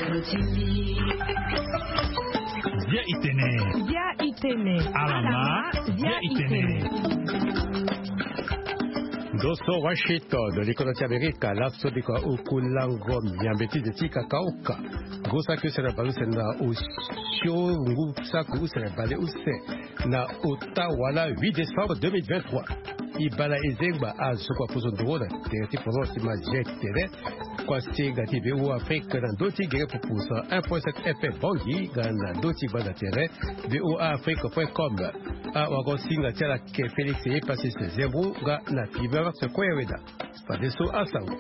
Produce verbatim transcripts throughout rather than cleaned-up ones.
Via Itene. Via Itene. Alama. Via Itene. Doso Washington, l'Économie Amérique, la Sodika Okulango, Yambeti de Tikakaoka, Gosaku Senabalu Sena Osho, Ngusaku Senabale Use, Na Otawala, huit décembre deux mille vingt-trois. Ibala Ezemba a Soko Pozondora, Tereti Pronosima Jet Tele, Kwasi Gati ou Afrique, dans Doti Gere Popusa, un point sept F M Bangi, dans Doti Bada Tere, V O A Afrique point com. A Wagosinga Tiala Ke Félix et passé ce Zembrou, Ga Na Fiber, ce Koyaweda. Padeso Asango.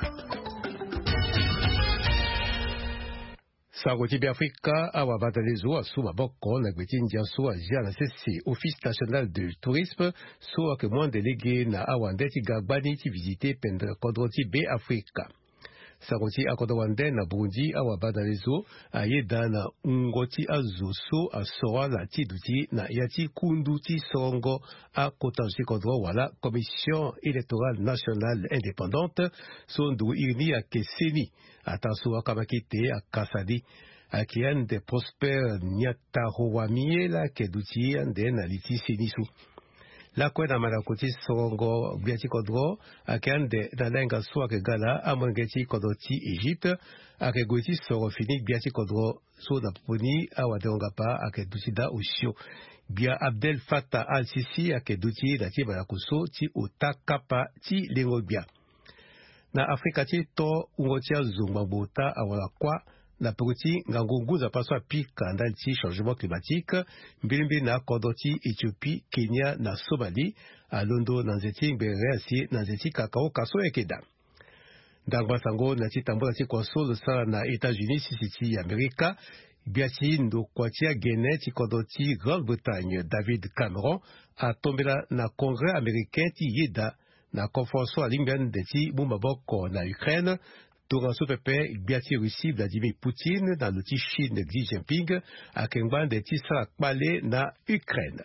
Sagoti Afrika, Awa Badalezo, Asuma Boko, Nagbetin Diaso, Ajana Sessi, Office national de tourisme, soit que moins délégué na Awandeti Gagbani, ti visité Pendre Kodroti B Afrika. Sagoti Akodawande na Burundi, Awa Badalezo, Ayeda na Ngoti Azoso, Asora la Tiduti, na Yati Kunduti Songo, a Kotanji Kodro, voilà, Commission électorale nationale indépendante, Sondu Irni à Keseni, à Tasso Akamakite, à Kasadi, à Kian de Prosper Nyatahoamie, la Keduti, and à Liti Senisu. La kwe na malakoti songo biati kodro akande na lenga soa ke gala amangeti kodoti Egypte ake goti soro fini biati kodro so da poni awadonga pa ake dusida usio bia Abdel Fattah al-Sisi ake duti da ti balakuso ti utakapa ti lengo bia na Afrika ti to ungotia zungmabota awala kwa na petit ngangungu za paswa pika ndalti changement climatique mbilimbi na kodoti Ethiopie, Kenya na Somalie a Londo na nzeti mbereasi na nzeti kakao kaso ekeda ndangwa sango na titambo na tikwaso losala na États-Unis sisiti Amerika biasi ndo kwatia Guinée ti kodoti Grande-Bretagne David Cameron a tombela na Congrès américain ti yeda na conférence alimbian de ti mumaboko na Ukraine. Touranso Pepe, Biati Russie, Vladimir Poutine, dans le petit Chine Xi Jinping, à Kengban de Tissa Kpale na Ukraine.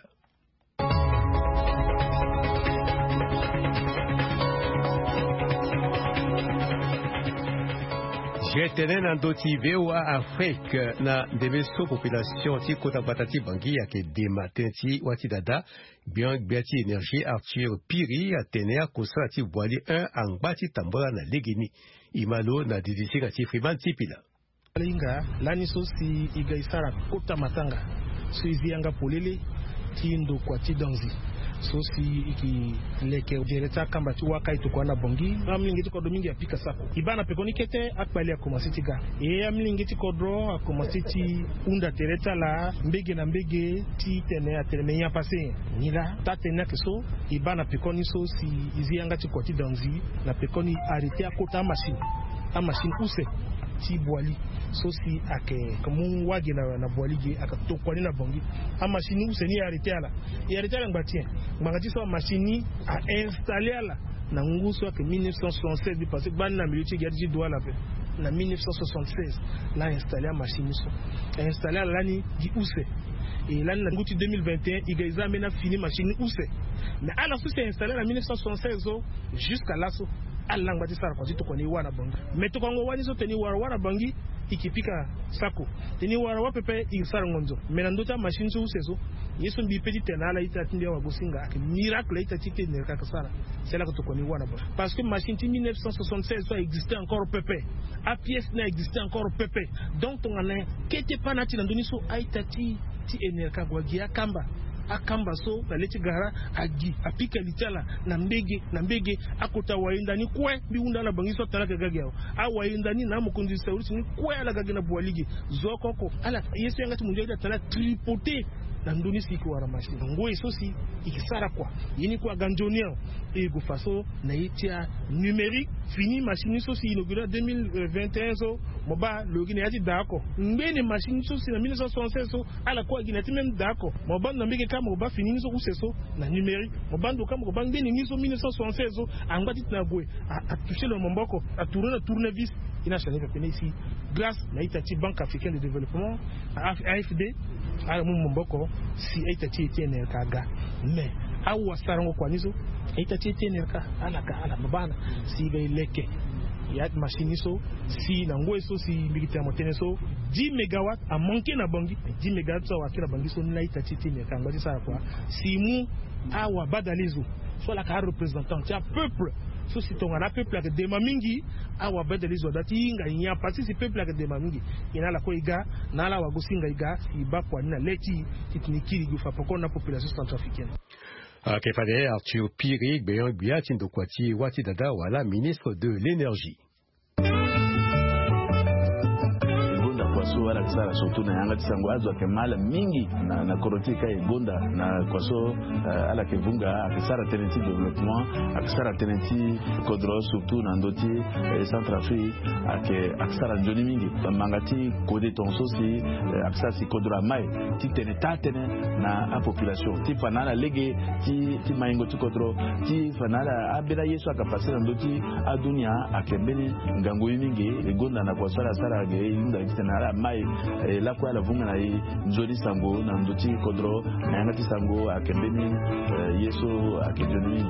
Jetenen en doti V O A Afrique na demeso population ti kota batati bangi yake dematin ti wati dada bien biati énergie Arthur Piri atenea kosa ti boali un angbati tambola na legini imalo na didisika ti Freeman Tipila. Linga lani so si igaisara kota matanga so izianga polele ti ndo kwa ti donzi so si iki leke direta kamba ti waka ito na bongi amlingi ti kodo mingi apika sako ibana pekoni kete akpali akomasiti ga e amlingi ti kodro akomasiti unda tereta la mbege na mbege ti tene atene nya pase nila tatena keso ibana pekoni so si izianga ti kwati danzi na pekoni arete akota machine a machine use ti boali so si ake kamu wage na na boali ge aka to kwani na bongi a machine use ni arete ala e arete ala ngbatien ngati so machine a installer ala na nguso ake mille neuf cent soixante-seize parce que ban na militi gadji doit la pe na mille neuf cent soixante-seize la installer a machine so installer ala ni di use et là na nguti deux mille vingt et un igaiza mena fini machine use mais ala so c'est installé en mille neuf cent soixante-seize jusqu'à là so Allah ngati sara kwa zito kwa ni wana bangi meto kwa ngwani so teni wara wara bangi ikipika sako teni wara wapepe isara ngonzo menandota machine so useso yeso mbi pedi tenala ita tindi wa gosinga ak miracle ita tike ne ka kasara c'est là que to kwa ni wana bangi parce que machine ti mille neuf cent soixante-seize so existait encore pepe a pièce na existait encore pepe donc on a kete panati ndoni so aita ti ti enerka kwa gia kamba akamba so na leti gara agi apika litala na mbege na mbege akota wainda ni kwe biunda na bangiso talaka gagao a wainda ni na mukundi sauri ni kwe ala gagina bwaligi zokoko ala yesu yangati munjaida tala tripoter na ndoni siku wara machine ngoi so si ikisara kwa yini kwa ganjonia e go faso na itia numérique fini machine so si inauguré deux mille vingt et un so moba logine yati dako mbene machine so si na mille neuf cent soixante-seize so ala kwa ginati même dako moba na mbeke kama moba fini so useso na numérique moba ndo kama moba ngene ni so mille neuf cent soixante-seize so angati na goe a toucher le momboko a tourner le tournevis ina chane pepene ici grâce na itati Banque africaine de développement A F D a mu momboko si itati etene kaga mais awu wasarango kwa nizo itati etene ka ala ka ala mabana si ga ileke ya machine so si na ngwe so si militaire motene so dix mégawatts a manqué na bangi dix mégawatts so wakira bangi so na itati tine kangwa ça quoi si mu awa badalizo so la ka représentant ya peuple so si tonga na peuple ak de mamingi awa badalizo dati nga nya parti si peuple ak de mamingi ina la ko iga na la wagosinga iga si ba kwa na leti titnikiri gufa poko na population centrafricaine. Kefade Arthur Piri Gbeyon Gbiatin Dokwati Wati Dada Wala ministre de l'énergie. Kwaso wala kisara surtout na yanga tisango azo ke mala mingi na na korotika egonda na kwaso uh, ala ke vunga akisara tenenti développement akisara tenenti kodro surtout na ndoti eh, Centrafrique ake akisara njoni mingi mangati kode tonso si eh, akisara si kodro mai ti tene tatene na a population ti fanala lege ti ti maingo ti kodro ti fanala abela yesu akapasira ndoti adunia akembeni ngango mingi egonda na kwaso ala sara ge inda na la mai la kwa la vunga na i njoni sango na ndoti kodro na ngati sango akembeni yeso akejoni.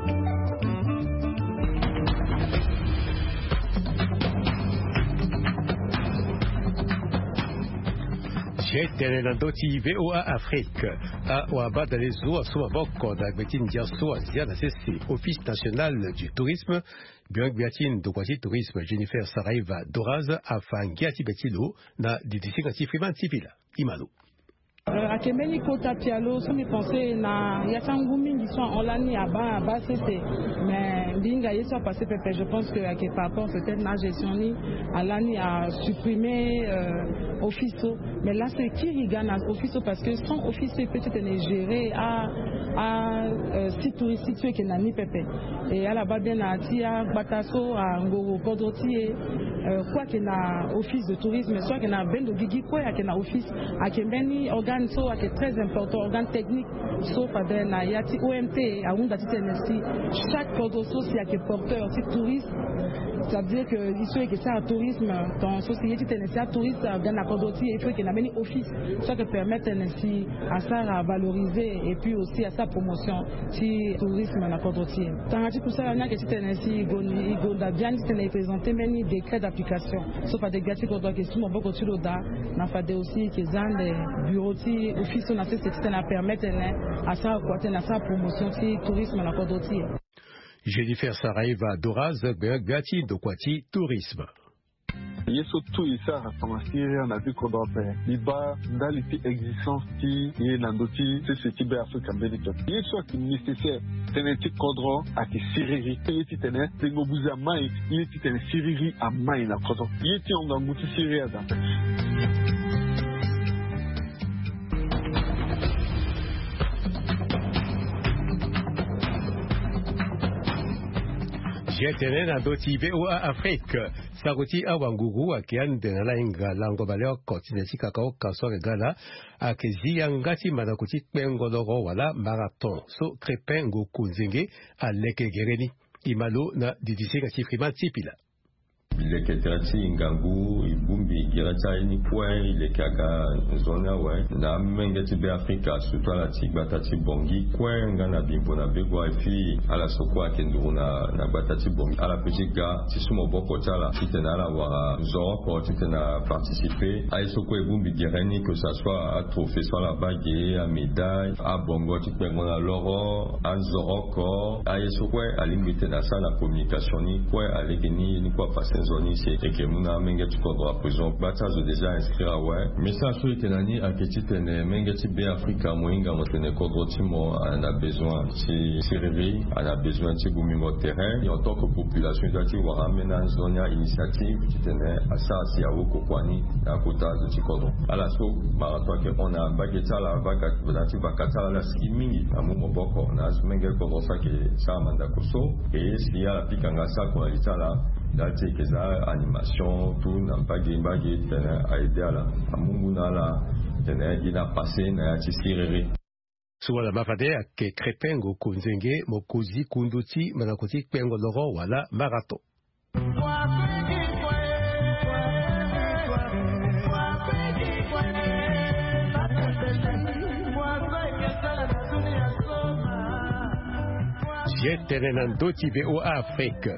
J'étais dans d'autres V O A Afrique à Ouabada les eaux à Soumaboko dans Gbetin Diasso à Ziana C C Office national du tourisme bien Gbetin Dokwati tourisme Jennifer Saraiva Doraz afin Giati Betilo na didisi ngati Freeman Tipila Imalo. Akemeni kota pialo so mi pensé na yasangu mingi sont en lani aba aba c'était mais binga yeso passé pépé je pense que à par rapport peut-être na gestion ni alani a supprimé euh, office mais là c'est qui rigana office parce que sans office peut-être est géré à à euh, site touristique qui n'a ni pépé et à la base na tia bataso à ngoro kodoti euh, quoi qu'il na office de tourisme soit qu'il na bendo gigi quoi qu'il na office à kembeni organe so qui est très important organe technique sauf à na yati O M T à unda titenesti chaque codoso si qui est porteur si touriste ça veut dire que ici que ça tourisme dans société titenesti touriste organe na kodoti il faut qu'il na beni office soit que permettre ainsi à ça à valoriser et puis aussi à sa promotion si tourisme na kodoti tant que ça na que titenesti goni gonda bien titenesti présenter meni décret d'application sauf à des gâtis qu'on doit que sous mon beaucoup sur da na fade aussi que zan les bureaux ti office na c'est na permettre à ça quoi na sa promotion si tourisme na kodoti. Jennifer Saraiva Doraz Gbeati Dokwati tourisme. Yeso tout isa ramasser na vie qu'on doit faire. Iba ndaliti existence qui est nandoti c'est ce qui be Afrique America. Yeso qui nécessaire teneti kodro a ki siriri. Yeti tene tengo buza mai yeti tene siriri a mai na kodro. Yeti on ga muti siriri ada. J'étais dans d'autres V O A Afrique. Saruti Awanguru akiande na lainga lango baleo continesi kakao kaso regala akezi yangati manakuti pengoloro wala marathon so krepengo kunzenge aleke gereni imalo na didisi ngati Freeman Tipila. Il ketati ngangu ibumbi girata ini kwa ile kaga zona we na mengeti be Afrika surtout la tibatati bongi kwa ngana bimbo na begwa ifi ala sokwa kenduru na na batati bongi ala petiga tisumo boko tala titena la wa zoro ko titena participer à sokwa ibumbi gireni que ça soit à trophée soit la bague à médaille à bongo tipengo na loro à zoro ko à sokwa alimite na ça la communication ni kwa alegeni ni kwa passer zoni c'est que muna mengeti kodro prison batazo déjà inscrire ouais message sur tenani aketi tene mengeti be Afrika moinga motene kodro timo on a besoin si si réveil on a besoin de bumingo terrain et en tant que population doit y avoir amener zone initiative qui tenait à ça si à woko kwani à kota de kodro ala so marathon que on a bageta la vaga venati bakata la skimming amu boko na mengeti kodro ça que ça manda koso et si à la pikanga ça qu'on a dit là dati keza animation tout na mbagi mbagi tena aider la amungu na la tena ina passer na tisirere suala mafade ke krepengo kunzenge mokuzi kunduti manakuti pengo loro wala marathon. J'étais dans d'autres V O A Afrique.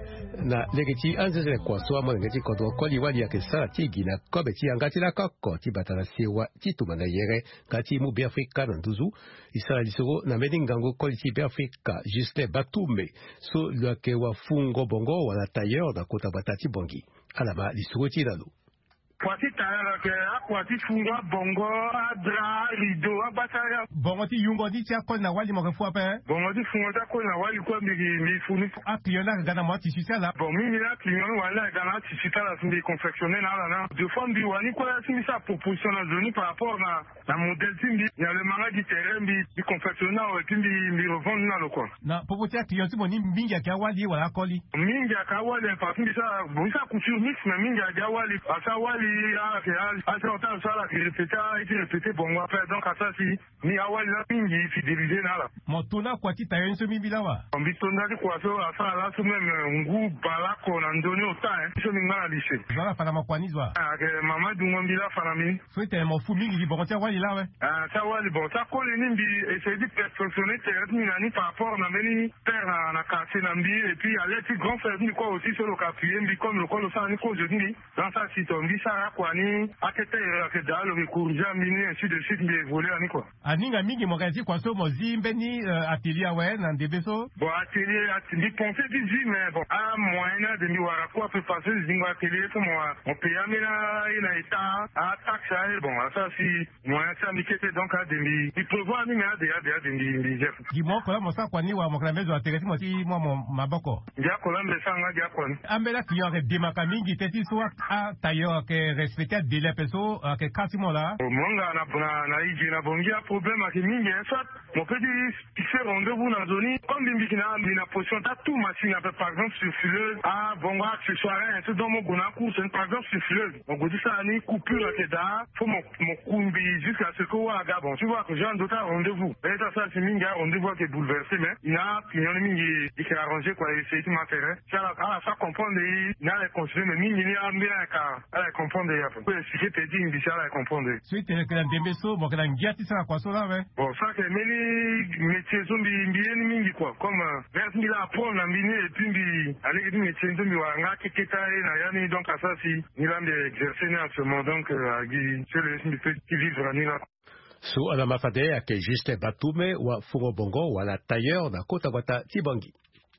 na legeti anzeze kwa so mo ngeti ko do ko li wali ke sara ti gina ko be ti angati la kokko ti batala sewa ti tu mana yere kati mu be Afrika na nduzu isara lisoro na medingango ko ti be Afrika Justin Batume so lo ke wa fungo bongo wala tailleur na kota batati bongi alama lisoro ti lalo Kwati tayara ke akwati funga bongo adra rido abataya bongo ti yungo di tia ko na wali mo ke fu ape bongo ti funga ta ko na wali ko mi mi funi a client la gana mo ti sita la bon mi mi la client wala gana ti sita la sindi confectionner na la na de fond bi wani ko la simi sa proposition na zoni par rapport na na modèle timbi ya le manga di terrain bi di confectionner o timbi mi revendre na lo ko na popo tia client ti mo ni mingi ka wali wala koli mingi ka wali parce que ça bon ça couture mix mais mingi ka wali asa wali ah que ah c'est autant ça là qui répétait et répétait bon après donc à ça si ni awali la mingi fidélisé na la motona kwa ti tayen so mibila wa mbitona di kwa so asa la so même ngu balako na ndoni ota eh so ngala lise zala fana makwanizwa ah que mama du ngambila fana mi so te mo fu mingi bon tia wali la we ah ça wali bon ça ko le nimbi essayer de perfectionner terre ni nani par rapport na meni terre na cassé na mbi et puis aller ti grand frère ni quoi aussi sur le capier mbi comme le col ça ni ko je dis dans ça si ton bi ça quoi ni akete ke dalo ke kurja mini ainsi de suite mais voler ani quoi aninga mingi mo kazi kwa so mo zimbe ni atelier we na ndebeso bon atelier atelier pensé dix mais bon à moyen de mi wara quoi peut passer zingo atelier pour moi on paye amena ina état à taxe bon ça si moyen ça mi kete donc à demi il prévoit ni mais à déjà déjà demi mi chef di mo ko mo sa kwa ni wa mo kala mezo atelier mo ti mo mo maboko ya ko lambe sanga ya ko ambela client ke demaka mingi teti so a tailleur ke respecter délai peso ke kasimo la monga na na na iji na bongia problème ke mingi soit mon petit faire rendez-vous na zoni comme bimbi na na position ta tout machine par exemple sur fileuse ah bongo accessoire c'est dans mon gona course par exemple sur fileuse on dit ça ni coupure que da faut mon mon kumbi jusqu'à ce que wa ga bon tu vois que j'ai un d'autres rendez-vous et ça ça c'est mingi rendez-vous qui est bouleversé mais il a client mingi qui est arrangé quoi essayer de m'intérêt ça la ça comprendre il n'a les construire mais mingi ni a bien car elle comprendre si je te dis une bichara à comprendre. Si tu es que l'endembeso, bon que l'angiati ça quoi ça là. Bon ça que meni métiers zombi bien mingi quoi comme vers mille apprendre la mine et puis bi aller dire métiers zombi wa nga keketa na yani donc à ça si il a exercer en ce moment donc à gi c'est le petit vivre ni là. So ala mafade ake Justin Batume wa Fungo Bongo wala tailleur na kota wata Tibangi.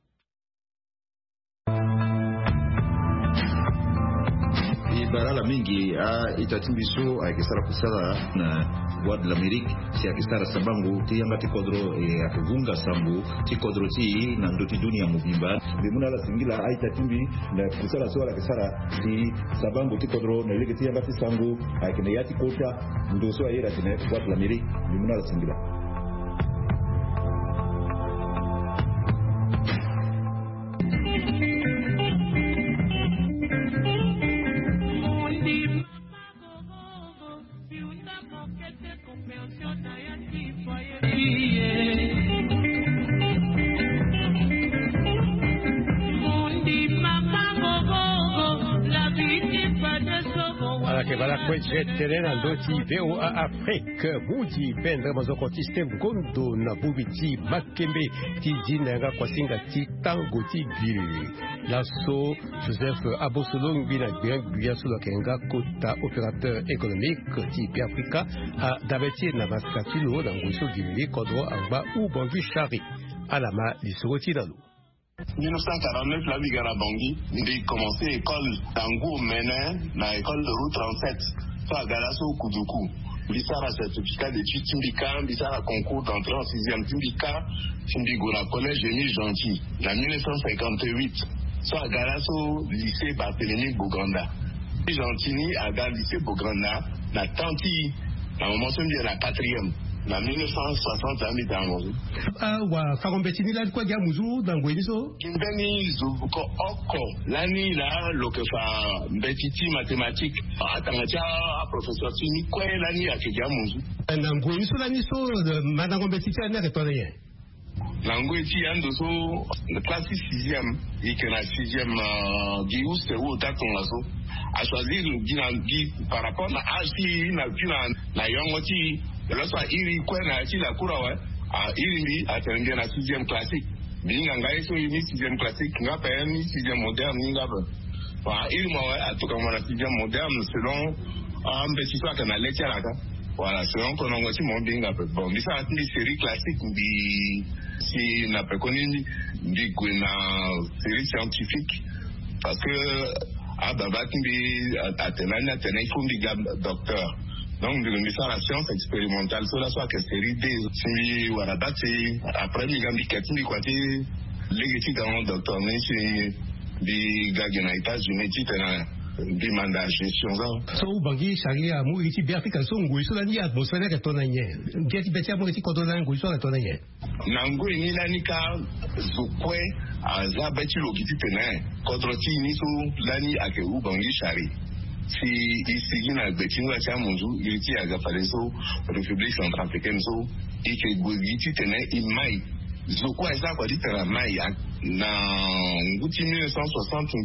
Barala mingi a itatimbiso akisara kusala na Voix de l'Amérique si akisara sabangu ti yanga ti kodro e akivunga sambu ti kodro ti na ndoti dunia mubimba bimuna la singila a itatimbi na kusala so akisara ti sabangu ti kodro na ile ti yanga ti sangu akine yati kota ndoso ayera tine Voix de l'Amérique bimuna la singila. Terena ndoti V O A Afrique Mudi Pendre Mazoko System Gondo na Bubiti Makembe Tidinanga Kwasinga Ti Tango Ti Gili Lasso Joseph Abosolong Bina Guya Sula Kenga Kota opérateur économique Ti Africa a Daveti Namaskatilo Nangoso Gili Kodro Amba ou Bangu Chari Alama Lisroti Dalu mille neuf cent quarante-neuf, la Vigara Bangui, j'ai commencé l'école d'Angou Ménin, dans l'école de route trente-sept, soit à Galasso Koudoukou. Bissara certificat d'études Timbika, Bissara concours d'entrée en sixième Timbika, Timbigona collège Émile Gentil, en mille neuf cent cinquante-huit, soit à Galasso lycée Barthélemy Boganda. Gentini à Gal lycée Boganda, la Tanti, la mention de la quatrième. Na mille neuf cent soixante ami tango ah wa fagombetini la kwa jamuzu dangweniso kimbeni zuko oko lani la lokefa mbetiti mathématique atangacha professeur tini kwa lani ya jamuzu dangweniso lani so madangombetiti na retore langweti ando so classe sixième et que la sixième di uste ou tatongaso a choisir di par rapport à âge na na yongoti. Là, soit il y a la cour, il y a la sixième classique. binga ngai so ni sixième classique ngapa ni sixième moderne ngapa wa ili mwa atoka mwana sixième moderne selon ambe sitwa kana lecture aka voilà selon qu'on on aussi mon binga peu bon mais ça une série classique di si na pe koni di gwena série scientifique parce que ah baba timbi atenani atenai fundi docteur. Donc, de ça, la science expérimentale, cela soit que série D, si voilà, c'est après les gambi quatre mille quoi, les études dans le docteur, mais c'est des gars qui n'ont pas une étude des mandats gestion ça. So bangi sharia mu iti biafika so ngui so lani atmosphère ka tonanye. Geti betia mu iti kodona ngui so ka tonanye. Nango ni nani ka zokwe aza beti lo kiti tena. Kodroti ni so lani ake u bangi shari. Si ici na betinga cha munzu iliti agafareso République centrafricaine so ike gwiti tena imai zoko eza kwa ditera mai na nguti mille neuf cent soixante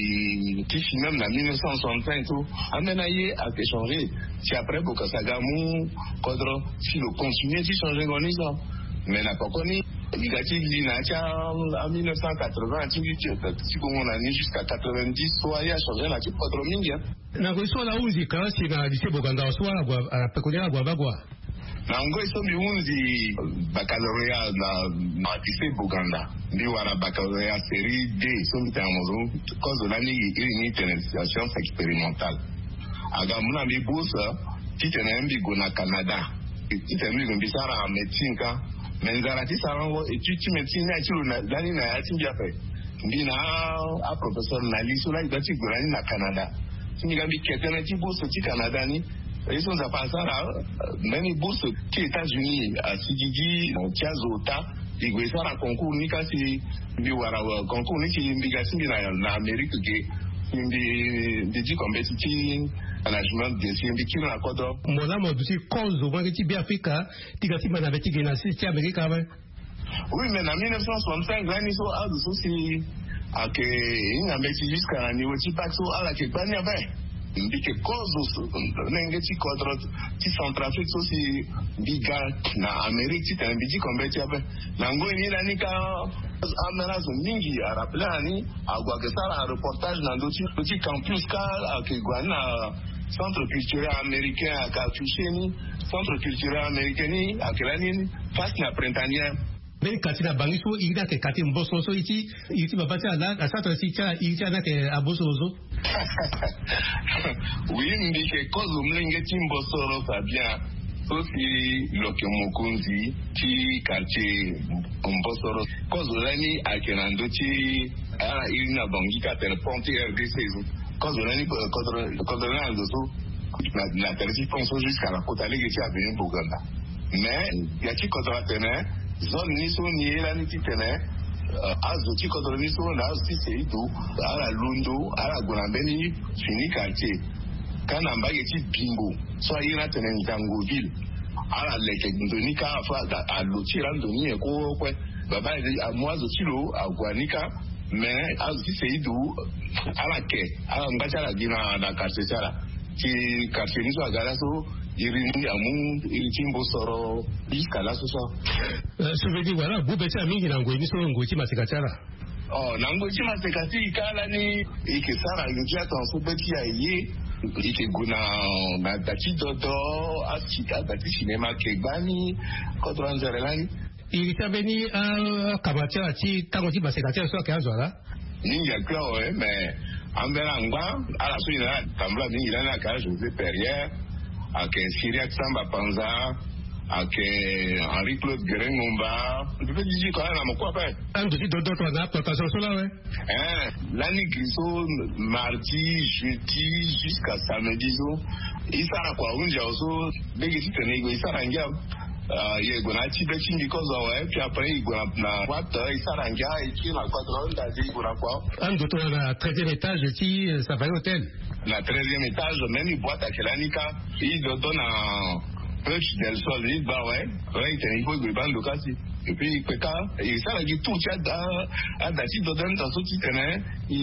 bi kifi même na mille neuf cent soixante-cinq so amena ye a échangé si après bokasagamu kodro si le continuer si changer ngonizo mais na pokoni igati lina cha en mille neuf cent quatre-vingts tu si comme on a ni jusqu'à quatre-vingt-dix soit ya changer na kodro mingi na goiso la unzi kasi na lycée Boganda soit à pekonia gwa bagwa na ngoiso mi unzi baccalauréat na na lycée Boganda ndi wara baccalauréat série D so mitamozo cause la ni ni international expérimentale aga muna mi bourse titena mbi go na Canada titena mbi bisara en médecine ka menzara tisarango étude médecine na tilo na dani na atimbi ape ndina a professeur na liso la igati go na Canada Sinigami ketena ti bourse ti Canada ni ils ont passé là même bourse ti États-Unis à Sigigi Tiazota igwesa na concours ni kasi bi wara concours ni ki mbigasi na na Amérique ke ndi ndi competitive management de si mbiki na kodo mola mo dusi cause mo ti bi Africa ti gasi mana beti ke na si Amérique ba oui mais en mille neuf cent soixante-cinq là so a so si ake ingambeti jusqu'à niveau ti paxo ala ke banya ba ndike cause nengeti kodro ti Centrafrique so si biga na Amérique ti tambiji kombeti abe nango ni na nika amena zo mingi araplani agwa ke sara reportage na ndoti petit campus ka ake gwana centre culturel américain aka tusheni centre culturel américain ni akelani face na printanière ben katina bangiso ida ke kati mboso so iti iti babati ala asata si cha iti ana ke abosozo oui ndike kozo mlenge timboso ro sabia aussi lokemokunzi ti quartier mbosoro kozo lani akenando ti ala ina bangika per ponte R D C kozo lani kozo kozo lani so na tersi ponso jusqu'à la côte allée qui a venu Boganda mais yaki kozo atene zone ni so ni la ni titene azo ti kodro ni so na si se itu ala lundo ala gonambeni fini quartier kana mbage ti bingo so ayina tene ndango ville ala leke ndoni ka fa a lotira ndoni e ko kwe baba a moazo ti lo agwanika mais azo ti se itu ala ke ala ngacha la gina na quartier sala ti quartier ni so agala so irini amu iritimbo soro iskala sosa so vedi wala bubeta mingi na ngweni so ngochi masekachara oh na ngochi masekati kala ni ikisara ngia tanso beti ya ye ikiguna na dati dodo asika dati cinema kebani kodranzerelani iritabeni a kabacha ti tangochi masekachara so kazo ningi akwa eh mais ambera ngba ala so ina tambla ningi na ka José Perrier ake Syriac Samba Panza ake Henri Claude Gerengomba ndivyo jiji kwa na mkwa pa ando ti dodo to na plantation so la we eh lani griso mardi jeudi jusqu'à samedi so isara kwa unja so begi titenego isara ngia Uh, ye gona ti be chingi ko zo e puis après il gona na wata isaranga e ki na quadron da di gona kwa ando to na treizième étage ti ça va hôtel na treizième étage même il boîte à kelanika il do na perche del sol il ba ouais ouais il faut que bando kasi et puis peka il saragi tout cha da da ti do dan ta so ti tene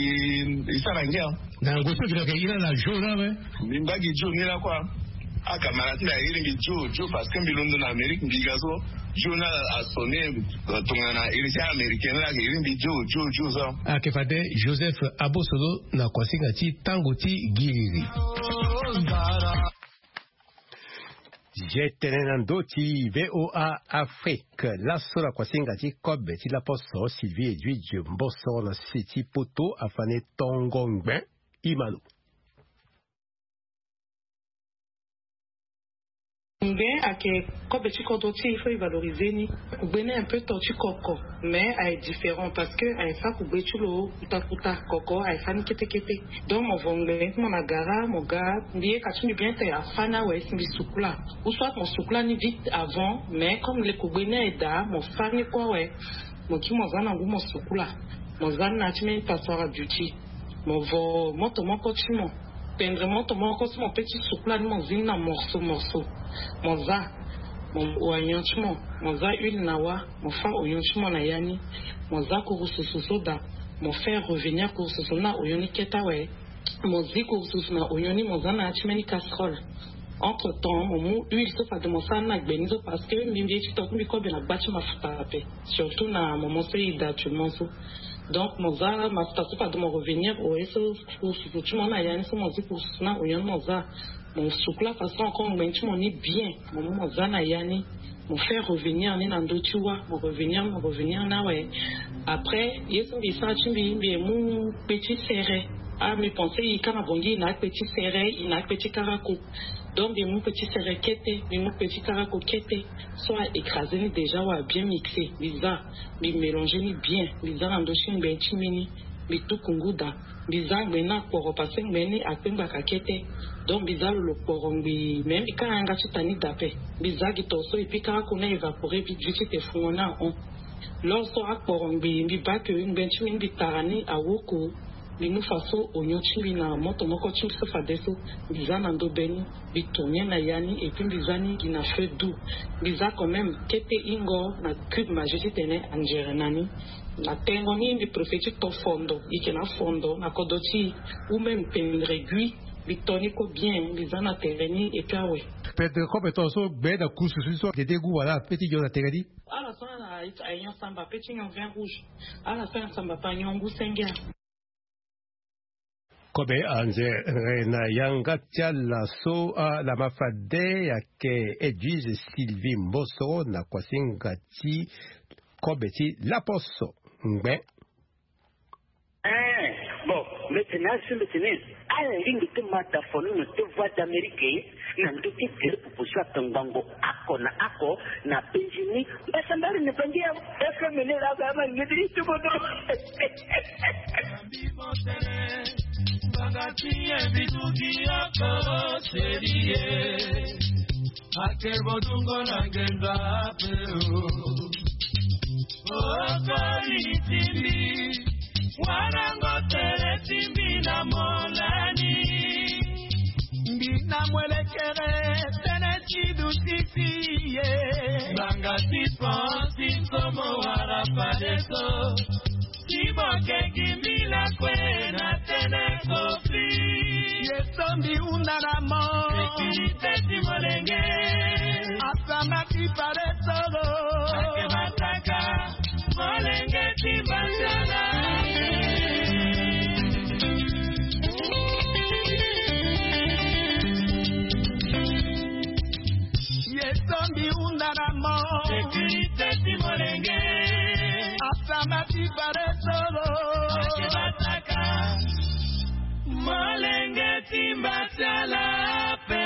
il isaranga na ngoso ki ke ila la jola we mbagi jo ni la kwa akamarati la iringi jo jo parce que mbilondo na Amerique mbigazo journal a sonné tongana irisa américain là qui rimbi jo jo jo ça akefade Joseph Abosolo na kwasingati tangoti giriri Jetenendoti V O A Afrique la sola kwasingati kobe ti la poso Sylvie Edwidge Mboso na siti poto afane tongongben Imanu Bien, à que comme tu comptes il faut valoriser ni ou bien un peu tortu coco mais est différent parce que à ça ou bien tu l'eau ta puta coco à ça ni kete kete donc mon vongbe mon agara mon gars bien quand tu bien t'es à fana ouais c'est bisukula ou soit mon sukula ni vite avant mais comme les kubene est da mon fani quoi ouais mon qui mon zana ou mon sukula mon zana tu mets pas soir duty mon vo mon tomo coachement pendrement tomo coach mon petit sukula mon zina morceau morceau mon za mon oyanchmo mon za huile nawa mon fa oyanchmo na yani mon za kurususu da mon faire revenir kurususu na oyoni ketawe mon zi kurususu na oyoni mon za na achimeni casserole entre temps mon mou huile so fa de mon sa na gbenizo parce que mbimbi ti to kumbi ko be na bachi mafuta pe surtout na moment se ida tu monso donc mon za mafuta so fa de mon revenir o eso kurususu tu mon na yani so mon zi kurususu na oyoni mon za mon soukla façon comme ben tu m'en es bien mon mon zana yani mon faire revenir ni nando tu vois mon revenir mon revenir na ouais après yeso bi sa tu bi bi mon petit serré à mes pensées il quand bongi na petit serré il na petit caraco donc bi mon petit serré kete bi mon petit caraco kete soit écrasé ni déjà ouais bien mixé bizarre bi mélanger ni bien bizarre ando chin ben chimini bi tout kunguda bizarre mena pour passer meni akemba kakete donc bizarre le porombi même quand un gars tani d'appel bizarre qui torso et puis quand on a évaporé vite vite te fouona on lorsqu'on a porombi bi ba que une bench min bi tarani a woko bi nous façon onyo chimbi na moto moko chimbi so fadeso bizarre nando beni bi tourner na yani et puis bizani qui n'a fait doux bizarre quand même kete ingo na cube majesté tene angerenani na tengo ni bi prophétique to fondo ikena fondo na kodoti ou même penregui bitonico bien bizana tereni et kawe peut-être comme so be da kusu so que des goûts voilà petit yo na tereni à la fin à ayon samba petit en vin rouge à la fin samba pa nyongu senga kobe anje na yanga la so la mafade ya ke Edwige Sylvie Mboso na kwasingati kobe ti la poso ngbe eh bon maintenant c'est le tennis à la ligne de mataphone de voix d'Amérique nando ti kere proposition tangango ako na ako na penjini basambali ne pangia efe menera kama ngidi tubodo Bagatie bitugi ako serie Akerbo dungo nangenda pero Okari timbi Warango tere timbi na molani Mbina mwelekere tene chidu titiye Bangati ponsi como warapadeso Sibo ke gimila kwena tene kofi Yesombi unaramo Ekirite timolenge Asama kipare solo Ake mataka Molenge timbasana Yesombi unaramo Ekirite timolenge Asama kipare solo Ake mataka Molenge timbasana pe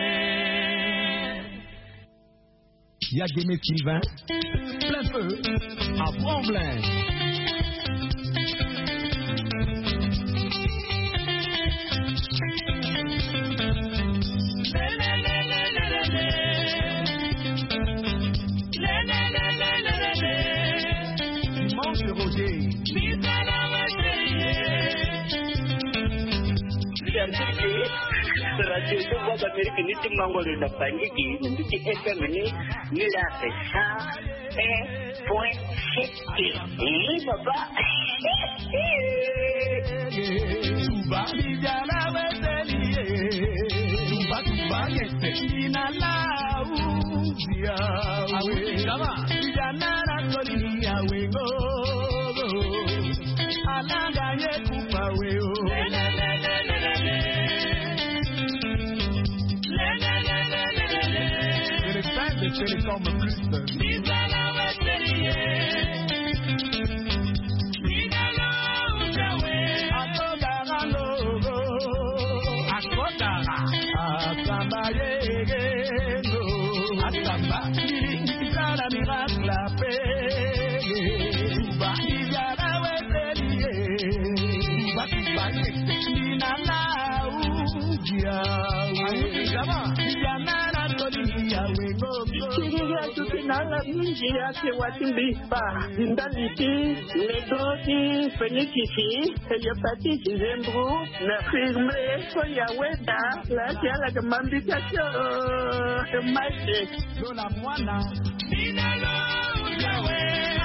Yageme Sylvain, plein feu, à Tremblin. Dimanche Roger. Radio de voix d'Amérique ni timango de la pandiki ni ti F M ni ni la pesa un point sept ni baba Tuba bijala weteli Tuba tuba yete ina lau Yahweh, Yanara Koli Yahweh, Alanga Yekupa Weo. C'est le fin de Télécom Plus. Nala mingi yake watimbipa indaliti ledoki fenikiki heliopatiki zembru na firme soya weda la kiala kamambikasyo maite dola mwana ninalo yawe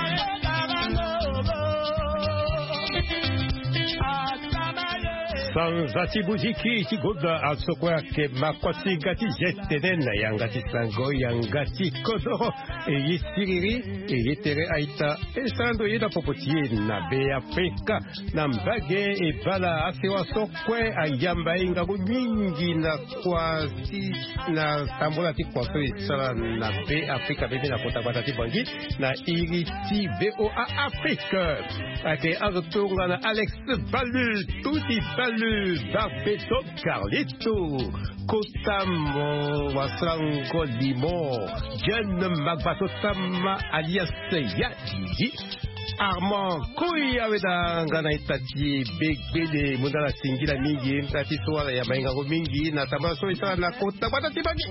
Sanzati buziki kigoda asokwa ke makwasi gati jeteden yangati sango yangati kodo e yisiriri e yetere aita e sando yeda popotie na be Afrika na mbage e bala asewa sokwe ayamba inga nyingi na kwasi na tambola ti kwaso isala na be Afrika bebe na kota batati bangi na iriti V O A Afrika ake azotunga na Alex Balu tuti Balu Barbeto Carlito Kotamo Wasango Limo Jeune Magbatotama alias Yadiji Armand Koyaweda Ngana Itati Begbede Mundala Singila Mingi Tati Soara ya Mainga Mingi na Tamaso Isa na Kota Batati Bangi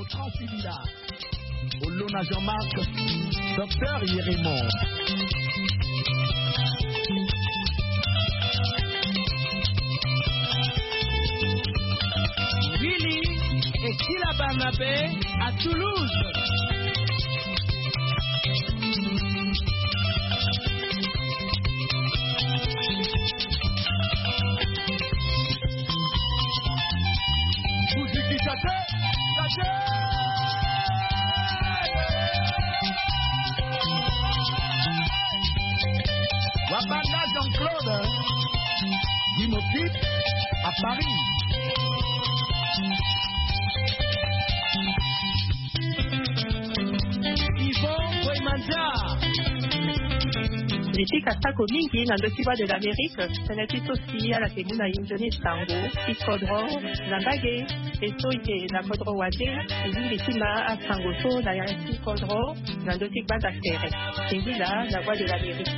Olona Jean-Marc Docteur Yérémon Willy et Kila Barnabé à Toulouse. Bouziki Chaté, Chaté. Wabanda Jean-Claude, Dimopit à Paris. Litika sako mingi na ndokiwa de l'Amérique, sanati sosi ala temuna injoni sango, ikodro, nambage, esoye na kodro wate, ili litima a sango so na yansi kodro, na ndokiwa d'affaire. Singila la voix de l'Amérique.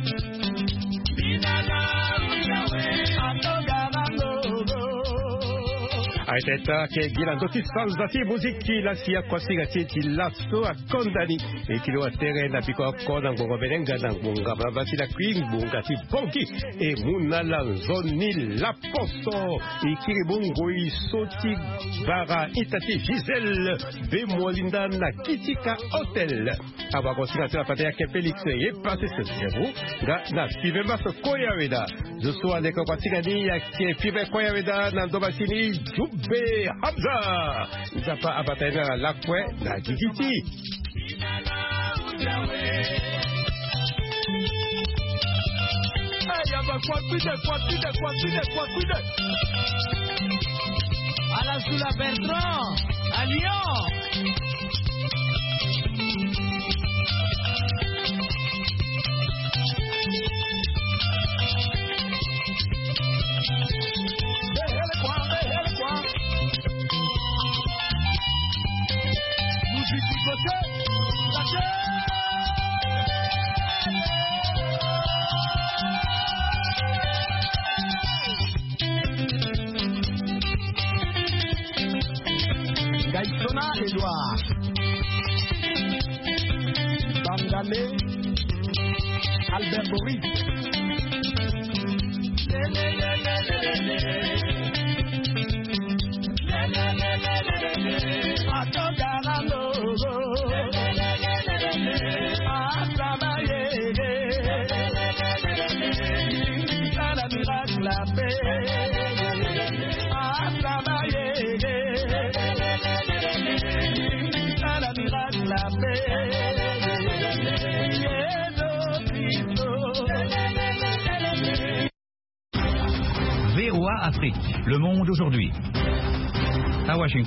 Aiteta ke gilandoki sanzati muziki la siya kwasiga titi laso a kondani e kilo a tere na piko kona ngongo berenga na ngonga babati la kwing bunga ti bonki e muna la zoni la poso e kiribungo i soti bara itati Giselle be molinda na Kitika Hotel aba kosika la patea ke Felix e passe ce zéro ga na Steve Maso Koyaweda zo so aleka kwasiga ni ya ke Fibe Koyaweda na ndobasini Be Hamza Zapa abatena la kwe na Gigiti Ayaba kwa tude kwa tude kwa tude kwa tude Ala Sula Bertrand à Lyon Gaïtona Edouard Bangalé Albert Boris La Afrique, Le Monde aujourd'hui. À Washington.